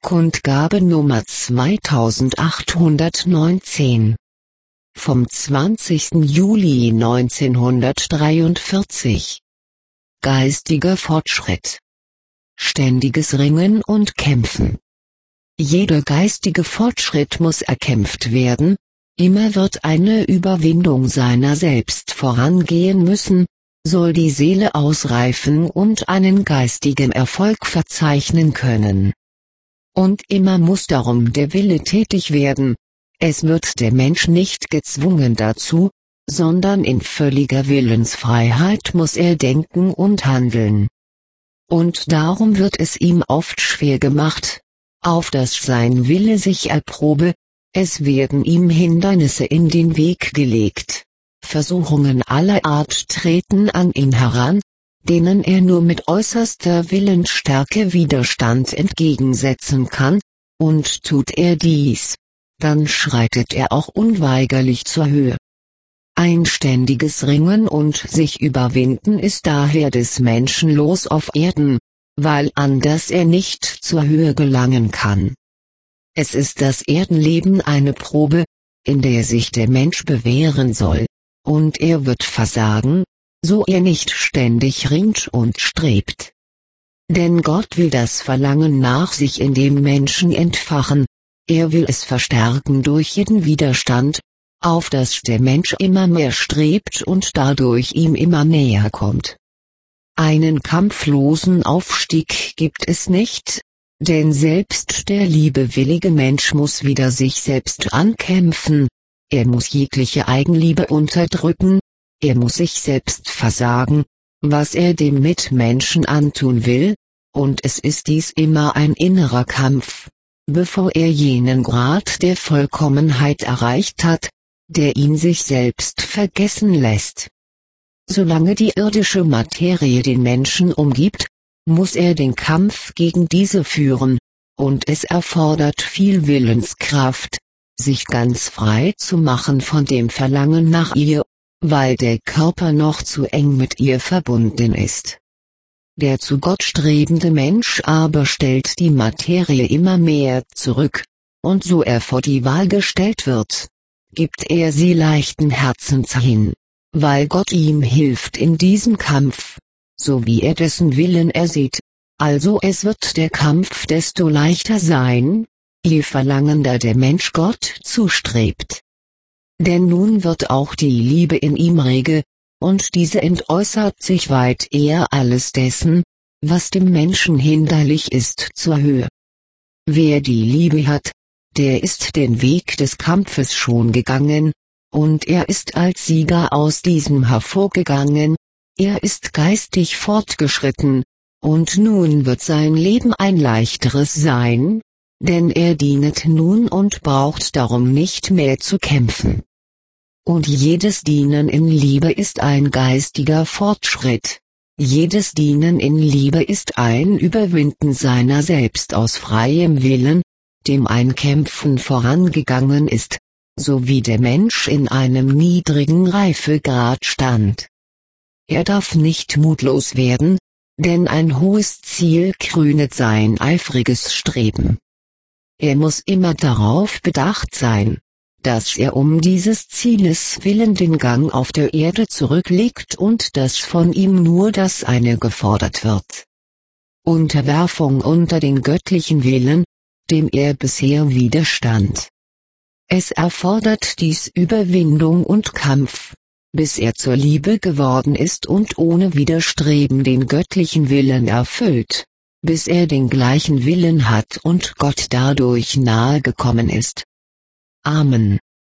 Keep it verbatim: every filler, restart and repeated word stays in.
Kundgabe Nummer zweitausendachthundertneunzehn. Vom zwanzigsten Juli neunzehnhundertdreiundvierzig. Geistiger Fortschritt. Ständiges Ringen und Kämpfen. Jeder geistige Fortschritt muss erkämpft werden, immer wird eine Überwindung seiner selbst vorangehen müssen, soll die Seele ausreifen und einen geistigen Erfolg verzeichnen können. Und immer muss darum der Wille tätig werden, es wird der Mensch nicht gezwungen dazu, sondern in völliger Willensfreiheit muss er denken und handeln. Und darum wird es ihm oft schwer gemacht, auf dass sein Wille sich erprobe, es werden ihm Hindernisse in den Weg gelegt, Versuchungen aller Art treten an ihn heran, denen er nur mit äußerster Willensstärke Widerstand entgegensetzen kann, und tut er dies, dann schreitet er auch unweigerlich zur Höhe. Ein ständiges Ringen und sich überwinden ist daher des Menschen Los auf Erden, weil anders er nicht zur Höhe gelangen kann. Es ist das Erdenleben eine Probe, in der sich der Mensch bewähren soll, und er wird versagen, so er nicht ständig ringt und strebt. Denn Gott will das Verlangen nach sich in dem Menschen entfachen, er will es verstärken durch jeden Widerstand, auf dass der Mensch immer mehr strebt und dadurch ihm immer näher kommt. Einen kampflosen Aufstieg gibt es nicht, denn selbst der liebewillige Mensch muss wieder sich selbst ankämpfen, er muss jegliche Eigenliebe unterdrücken, er muss sich selbst versagen, was er dem Mitmenschen antun will, und es ist dies immer ein innerer Kampf, bevor er jenen Grad der Vollkommenheit erreicht hat, der ihn sich selbst vergessen lässt. Solange die irdische Materie den Menschen umgibt, muss er den Kampf gegen diese führen, und es erfordert viel Willenskraft, sich ganz frei zu machen von dem Verlangen nach ihr, weil der Körper noch zu eng mit ihr verbunden ist. Der zu Gott strebende Mensch aber stellt die Materie immer mehr zurück, und so er vor die Wahl gestellt wird, gibt er sie leichten Herzens hin, weil Gott ihm hilft in diesem Kampf, so wie er dessen Willen ersieht, also es wird der Kampf desto leichter sein, je verlangender der Mensch Gott zustrebt. Denn nun wird auch die Liebe in ihm rege, und diese entäußert sich weit eher alles dessen, was dem Menschen hinderlich ist zur Höhe. Wer die Liebe hat, der ist den Weg des Kampfes schon gegangen, und er ist als Sieger aus diesem hervorgegangen, er ist geistig fortgeschritten, und nun wird sein Leben ein leichteres sein, denn er dienet nun und braucht darum nicht mehr zu kämpfen. Und jedes Dienen in Liebe ist ein geistiger Fortschritt, jedes Dienen in Liebe ist ein Überwinden seiner selbst aus freiem Willen, dem ein Kämpfen vorangegangen ist, so wie der Mensch in einem niedrigen Reifegrad stand. Er darf nicht mutlos werden, denn ein hohes Ziel krönet sein eifriges Streben. Er muss immer darauf bedacht sein, dass er um dieses Zieles willen den Gang auf der Erde zurücklegt und dass von ihm nur das eine gefordert wird. Unterwerfung unter den göttlichen Willen, dem er bisher widerstand. Es erfordert dies Überwindung und Kampf, bis er zur Liebe geworden ist und ohne Widerstreben den göttlichen Willen erfüllt, bis er den gleichen Willen hat und Gott dadurch nahe gekommen ist. Amen.